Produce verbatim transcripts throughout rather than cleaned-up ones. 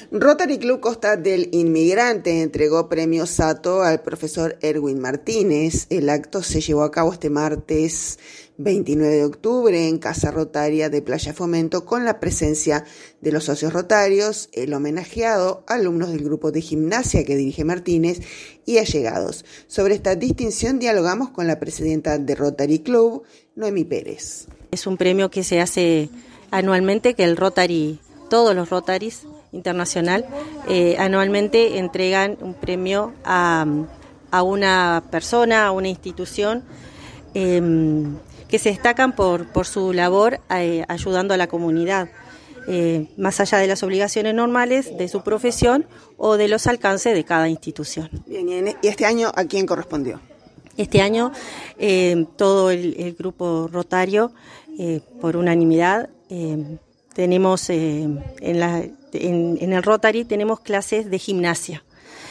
Rotary Club Costa del Inmigrante entregó premio Sato al profesor Erwin Martínez. El acto se llevó a cabo este martes veintinueve de octubre en Casa Rotaria de Playa Fomento con la presencia de los socios rotarios, el homenajeado, alumnos del grupo de gimnasia que dirige Martínez y allegados. Sobre esta distinción dialogamos con la presidenta de Rotary Club, Noemí Pérez. Es un premio que se hace anualmente, que el Rotary, todos los Rotaries internacional, eh, anualmente entregan un premio a, a una persona, a una institución eh, que se destacan por, por su labor eh, ayudando a la comunidad, eh, más allá de las obligaciones normales de su profesión o de los alcances de cada institución. Bien, ¿y este año a quién correspondió? Este año eh, todo el, el grupo rotario, eh, por unanimidad, eh, tenemos eh, en, la, en, en el Rotary tenemos clases de gimnasia.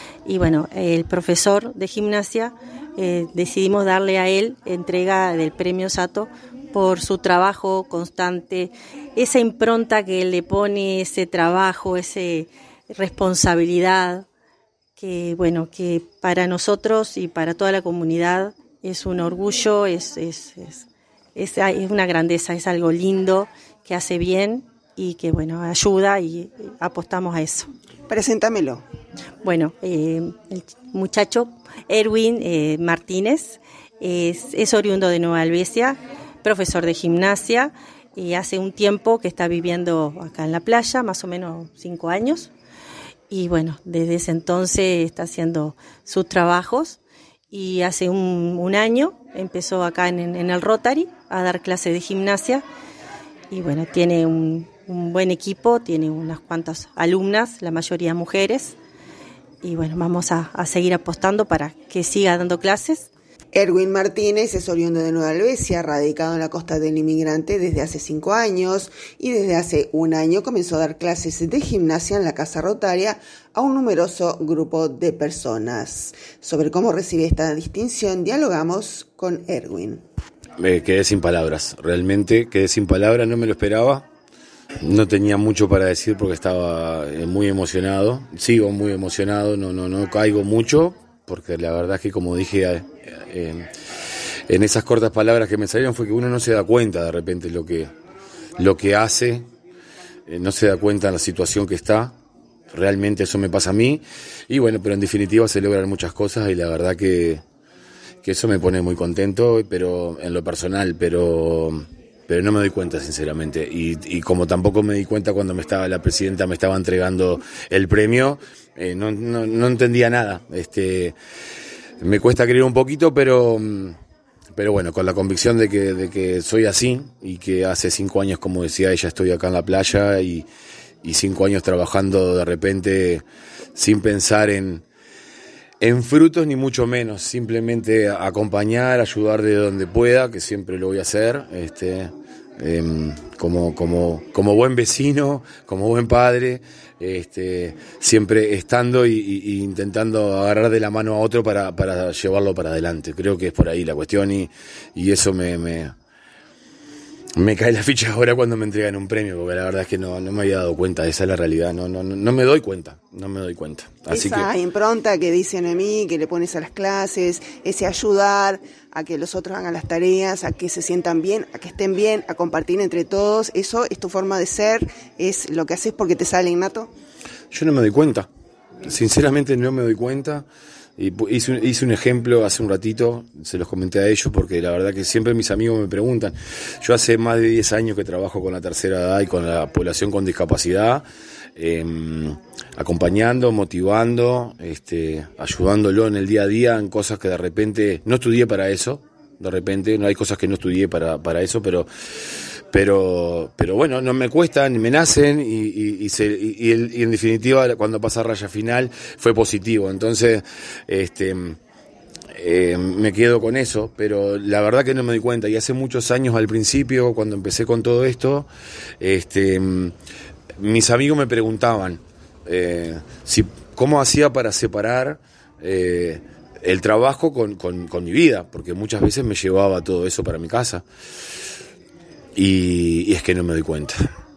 Y bueno, el profesor de gimnasia eh, decidimos darle a él entrega del premio Sato por su trabajo constante, esa impronta que él le pone, ese trabajo, esa responsabilidad, que bueno, que para nosotros y para toda la comunidad es un orgullo, es, es, es, es, es una grandeza, es algo lindo, que hace bien y que bueno, ayuda y apostamos a eso. Preséntamelo. Bueno, eh, el muchacho Erwin eh, Martínez es, es oriundo de Nueva Albesia, profesor de gimnasia, y hace un tiempo que está viviendo acá en la playa, más o menos cinco años. Y bueno, desde ese entonces está haciendo sus trabajos y hace un, un año empezó acá en, en el Rotary a dar clases de gimnasia y bueno, tiene un, un buen equipo, tiene unas cuantas alumnas, la mayoría mujeres, y bueno, vamos a, a seguir apostando para que siga dando clases. Erwin Martínez es oriundo de Nueva Albesia, radicado en la Costa del Inmigrante desde hace cinco años y desde hace un año comenzó a dar clases de gimnasia en la Casa Rotaria a un numeroso grupo de personas. Sobre cómo recibe esta distinción dialogamos con Erwin. Me quedé sin palabras, realmente quedé sin palabras, no me lo esperaba. No tenía mucho para decir porque estaba muy emocionado, sigo muy emocionado, no, no, no caigo mucho, porque la verdad es que como dije eh, en esas cortas palabras que me salieron fue que uno no se da cuenta de repente lo que, lo que hace, eh, no se da cuenta de la situación que está, realmente eso me pasa a mí, y bueno, pero en definitiva se logran muchas cosas y la verdad que, que eso me pone muy contento, pero en lo personal, pero... pero no me doy cuenta sinceramente y, y como tampoco me di cuenta cuando me estaba la presidenta me estaba entregando el premio, eh, no, no, no entendía nada, este, me cuesta creer un poquito, pero, pero bueno, con la convicción de que, de que soy así y que hace cinco años, como decía ella, estoy acá en la playa y, y cinco años trabajando de repente sin pensar en En frutos ni mucho menos, simplemente acompañar, ayudar de donde pueda, que siempre lo voy a hacer, este, eh, como, como, como buen vecino, como buen padre, este, siempre estando y, y, y intentando agarrar de la mano a otro para, para llevarlo para adelante. Creo que es por ahí la cuestión y, y eso me, me, me cae la ficha ahora cuando me entregan un premio, porque la verdad es que no, no me había dado cuenta, esa es la realidad, no, no, no me doy cuenta, no me doy cuenta. Así Esa que... impronta que dice Noemí, que le pones a las clases, ese ayudar a que los otros hagan las tareas, a que se sientan bien, a que estén bien, a compartir entre todos, eso es tu forma de ser, es lo que haces porque te sale innato. Yo no me doy cuenta, sinceramente no me doy cuenta. Y hice un, hice un ejemplo hace un ratito, se los comenté a ellos porque la verdad que siempre mis amigos me preguntan. Yo hace más de diez años que trabajo con la tercera edad y con la población con discapacidad, eh, acompañando, motivando, este, ayudándolo en el día a día en cosas que de repente no estudié para eso, de repente no hay cosas que no estudié para, para eso, pero... Pero pero bueno, no me cuestan, ni me nacen y, y, y, se, y, y, el, y en definitiva cuando pasa raya final fue positivo, entonces este eh, me quedo con eso, pero la verdad que no me doy cuenta y hace muchos años al principio cuando empecé con todo esto, este mis amigos me preguntaban eh, si cómo hacía para separar eh, el trabajo con, con, con mi vida, porque muchas veces me llevaba todo eso para mi casa. Y, y es que no me doy cuenta.